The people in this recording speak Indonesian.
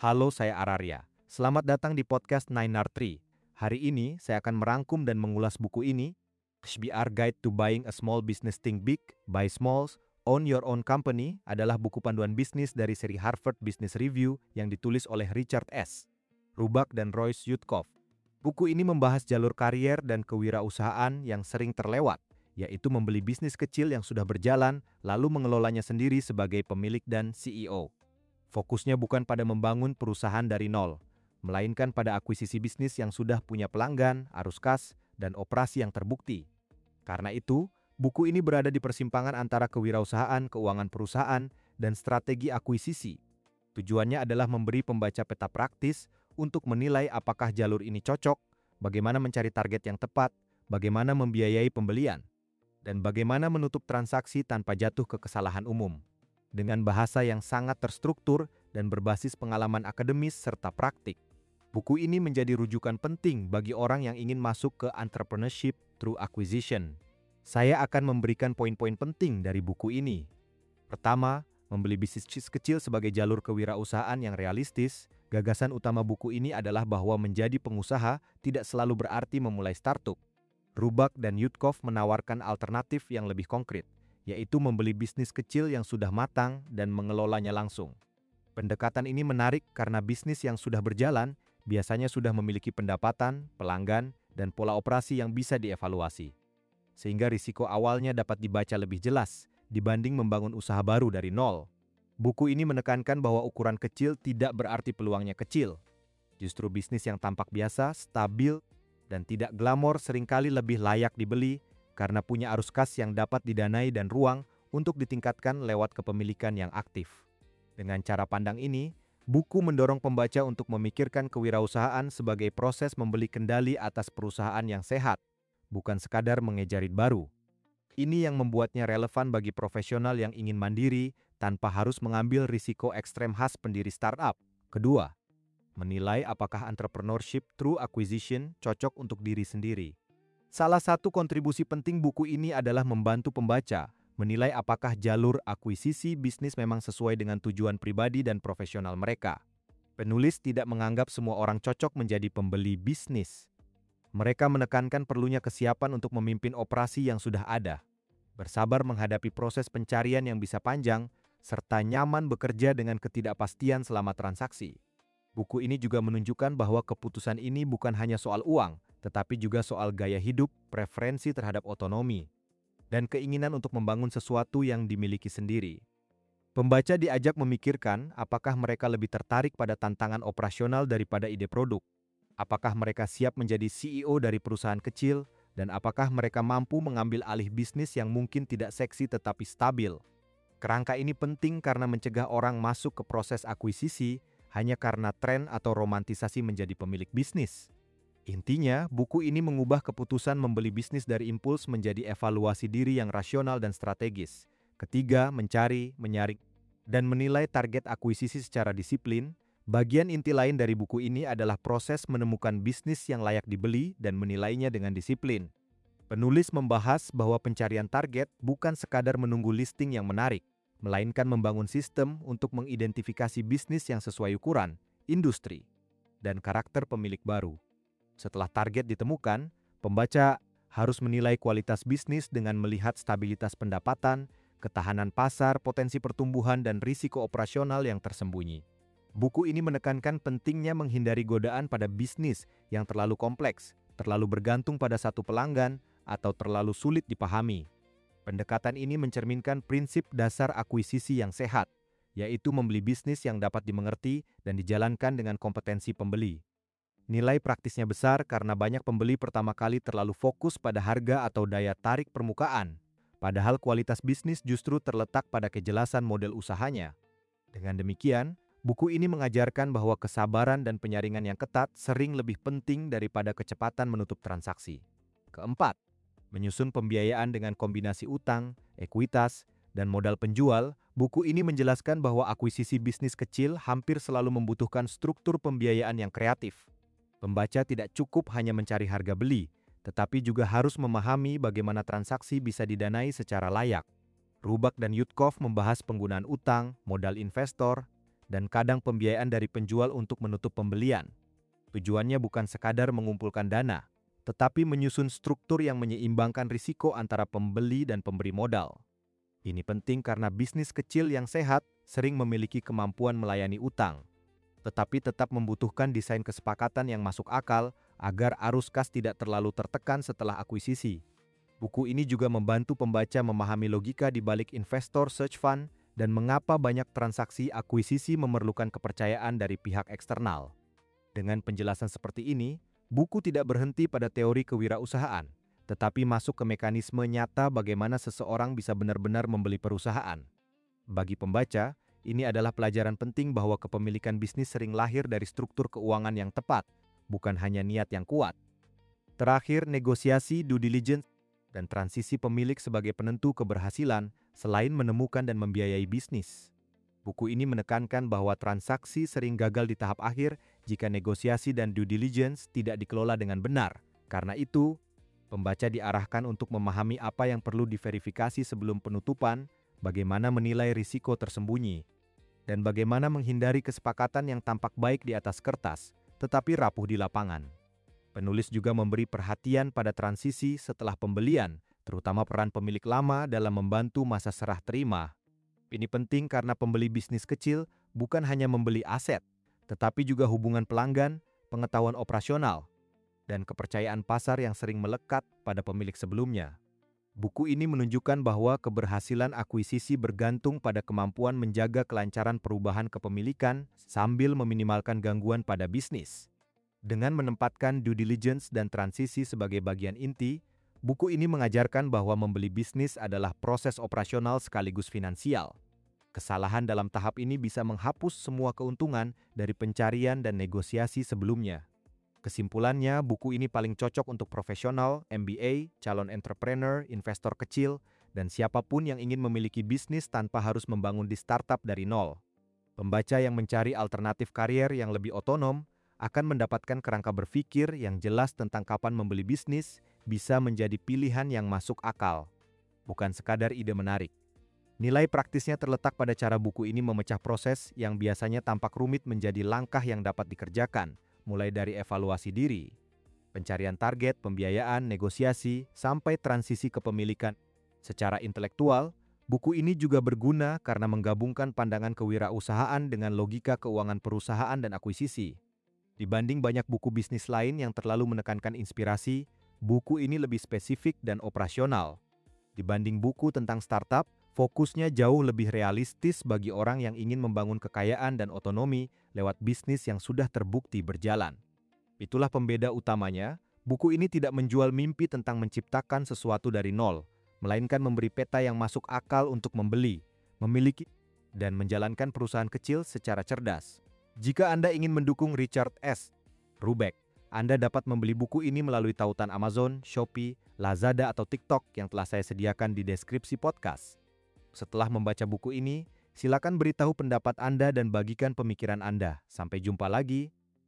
Halo, saya Araria. Selamat datang di podcast 9R3. Hari ini, saya akan merangkum dan mengulas buku ini, HBR Guide to Buying a Small Business Think Big, Buy Smalls, Own Your Own Company adalah buku panduan bisnis dari seri Harvard Business Review yang ditulis oleh Richard S. Rubak dan Royce Yudkov. Buku ini membahas jalur karier dan kewirausahaan yang sering terlewat, yaitu membeli bisnis kecil yang sudah berjalan, lalu mengelolanya sendiri sebagai pemilik dan CEO. Fokusnya bukan pada membangun perusahaan dari nol, melainkan pada akuisisi bisnis yang sudah punya pelanggan, arus kas, dan operasi yang terbukti. Karena itu, buku ini berada di persimpangan antara kewirausahaan, keuangan perusahaan, dan strategi akuisisi. Tujuannya adalah memberi pembaca peta praktis untuk menilai apakah jalur ini cocok, bagaimana mencari target yang tepat, bagaimana membiayai pembelian, dan bagaimana menutup transaksi tanpa jatuh ke kesalahan umum. Dengan bahasa yang sangat terstruktur dan berbasis pengalaman akademis serta praktik. Buku ini menjadi rujukan penting bagi orang yang ingin masuk ke entrepreneurship through acquisition. Saya akan memberikan poin-poin penting dari buku ini. Pertama, membeli bisnis kecil sebagai jalur kewirausahaan yang realistis. Gagasan utama buku ini adalah bahwa menjadi pengusaha tidak selalu berarti memulai startup. Rubak dan Yudkov menawarkan alternatif yang lebih konkret, yaitu membeli bisnis kecil yang sudah matang dan mengelolanya langsung. Pendekatan ini menarik karena bisnis yang sudah berjalan biasanya sudah memiliki pendapatan, pelanggan, dan pola operasi yang bisa dievaluasi. Sehingga risiko awalnya dapat dibaca lebih jelas dibanding membangun usaha baru dari nol. Buku ini menekankan bahwa ukuran kecil tidak berarti peluangnya kecil. Justru bisnis yang tampak biasa, stabil, dan tidak glamor seringkali lebih layak dibeli karena punya arus kas yang dapat didanai dan ruang untuk ditingkatkan lewat kepemilikan yang aktif. Dengan cara pandang ini, buku mendorong pembaca untuk memikirkan kewirausahaan sebagai proses membeli kendali atas perusahaan yang sehat, bukan sekadar mengejarit baru. Ini yang membuatnya relevan bagi profesional yang ingin mandiri tanpa harus mengambil risiko ekstrem khas pendiri startup. Kedua, menilai apakah entrepreneurship through acquisition cocok untuk diri sendiri. Salah satu kontribusi penting buku ini adalah membantu pembaca menilai apakah jalur akuisisi bisnis memang sesuai dengan tujuan pribadi dan profesional mereka. Penulis tidak menganggap semua orang cocok menjadi pembeli bisnis. Mereka menekankan perlunya kesiapan untuk memimpin operasi yang sudah ada, bersabar menghadapi proses pencarian yang bisa panjang, serta nyaman bekerja dengan ketidakpastian selama transaksi. Buku ini juga menunjukkan bahwa keputusan ini bukan hanya soal uang, tetapi juga soal gaya hidup, preferensi terhadap otonomi, dan keinginan untuk membangun sesuatu yang dimiliki sendiri. Pembaca diajak memikirkan apakah mereka lebih tertarik pada tantangan operasional daripada ide produk, apakah mereka siap menjadi CEO dari perusahaan kecil, dan apakah mereka mampu mengambil alih bisnis yang mungkin tidak seksi tetapi stabil. Kerangka ini penting karena mencegah orang masuk ke proses akuisisi hanya karena tren atau romantisasi menjadi pemilik bisnis. Intinya, buku ini mengubah keputusan membeli bisnis dari impuls menjadi evaluasi diri yang rasional dan strategis. Ketiga, mencari, menyaring, dan menilai target akuisisi secara disiplin. Bagian inti lain dari buku ini adalah proses menemukan bisnis yang layak dibeli dan menilainya dengan disiplin. Penulis membahas bahwa pencarian target bukan sekadar menunggu listing yang menarik, melainkan membangun sistem untuk mengidentifikasi bisnis yang sesuai ukuran, industri, dan karakter pemilik baru. Setelah target ditemukan, pembaca harus menilai kualitas bisnis dengan melihat stabilitas pendapatan, ketahanan pasar, potensi pertumbuhan, dan risiko operasional yang tersembunyi. Buku ini menekankan pentingnya menghindari godaan pada bisnis yang terlalu kompleks, terlalu bergantung pada satu pelanggan, atau terlalu sulit dipahami. Pendekatan ini mencerminkan prinsip dasar akuisisi yang sehat, yaitu membeli bisnis yang dapat dimengerti dan dijalankan dengan kompetensi pembeli. Nilai praktisnya besar karena banyak pembeli pertama kali terlalu fokus pada harga atau daya tarik permukaan, padahal kualitas bisnis justru terletak pada kejelasan model usahanya. Dengan demikian, buku ini mengajarkan bahwa kesabaran dan penyaringan yang ketat sering lebih penting daripada kecepatan menutup transaksi. Keempat, menyusun pembiayaan dengan kombinasi utang, ekuitas, dan modal penjual. Buku ini menjelaskan bahwa akuisisi bisnis kecil hampir selalu membutuhkan struktur pembiayaan yang kreatif. Pembaca tidak cukup hanya mencari harga beli, tetapi juga harus memahami bagaimana transaksi bisa didanai secara layak. Rubak dan Yudkov membahas penggunaan utang, modal investor, dan kadang pembiayaan dari penjual untuk menutup pembelian. Tujuannya bukan sekadar mengumpulkan dana, tetapi menyusun struktur yang menyeimbangkan risiko antara pembeli dan pemberi modal. Ini penting karena bisnis kecil yang sehat sering memiliki kemampuan melayani utang, tetapi tetap membutuhkan desain kesepakatan yang masuk akal agar arus kas tidak terlalu tertekan setelah akuisisi. Buku ini juga membantu pembaca memahami logika di balik investor search fund dan mengapa banyak transaksi akuisisi memerlukan kepercayaan dari pihak eksternal. Dengan penjelasan seperti ini, buku tidak berhenti pada teori kewirausahaan, tetapi masuk ke mekanisme nyata bagaimana seseorang bisa benar-benar membeli perusahaan. Bagi pembaca, ini adalah pelajaran penting bahwa kepemilikan bisnis sering lahir dari struktur keuangan yang tepat, bukan hanya niat yang kuat. Terakhir, negosiasi, due diligence, dan transisi pemilik sebagai penentu keberhasilan selain menemukan dan membiayai bisnis. Buku ini menekankan bahwa transaksi sering gagal di tahap akhir jika negosiasi dan due diligence tidak dikelola dengan benar. Karena itu, pembaca diarahkan untuk memahami apa yang perlu diverifikasi sebelum penutupan, bagaimana menilai risiko tersembunyi, dan bagaimana menghindari kesepakatan yang tampak baik di atas kertas, tetapi rapuh di lapangan. Penulis juga memberi perhatian pada transisi setelah pembelian, terutama peran pemilik lama dalam membantu masa serah terima. Ini penting karena pembeli bisnis kecil bukan hanya membeli aset, tetapi juga hubungan pelanggan, pengetahuan operasional, dan kepercayaan pasar yang sering melekat pada pemilik sebelumnya. Buku ini menunjukkan bahwa keberhasilan akuisisi bergantung pada kemampuan menjaga kelancaran perubahan kepemilikan sambil meminimalkan gangguan pada bisnis. Dengan menempatkan due diligence dan transisi sebagai bagian inti, buku ini mengajarkan bahwa membeli bisnis adalah proses operasional sekaligus finansial. Kesalahan dalam tahap ini bisa menghapus semua keuntungan dari pencarian dan negosiasi sebelumnya. Kesimpulannya, buku ini paling cocok untuk profesional, MBA, calon entrepreneur, investor kecil, dan siapapun yang ingin memiliki bisnis tanpa harus membangun di startup dari nol. Pembaca yang mencari alternatif karier yang lebih otonom akan mendapatkan kerangka berpikir yang jelas tentang kapan membeli bisnis bisa menjadi pilihan yang masuk akal, bukan sekadar ide menarik. Nilai praktisnya terletak pada cara buku ini memecah proses yang biasanya tampak rumit menjadi langkah yang dapat dikerjakan, mulai dari evaluasi diri, pencarian target, pembiayaan, negosiasi, sampai transisi kepemilikan. Secara intelektual, buku ini juga berguna karena menggabungkan pandangan kewirausahaan dengan logika keuangan perusahaan dan akuisisi. Dibanding banyak buku bisnis lain yang terlalu menekankan inspirasi, buku ini lebih spesifik dan operasional. Dibanding buku tentang startup, fokusnya jauh lebih realistis bagi orang yang ingin membangun kekayaan dan otonomi lewat bisnis yang sudah terbukti berjalan. Itulah pembeda utamanya, buku ini tidak menjual mimpi tentang menciptakan sesuatu dari nol, melainkan memberi peta yang masuk akal untuk membeli, memiliki, dan menjalankan perusahaan kecil secara cerdas. Jika Anda ingin mendukung Richard S. Rubeck, Anda dapat membeli buku ini melalui tautan Amazon, Shopee, Lazada, atau TikTok yang telah saya sediakan di deskripsi podcast. Setelah membaca buku ini, silakan beritahu pendapat Anda dan bagikan pemikiran Anda. Sampai jumpa lagi.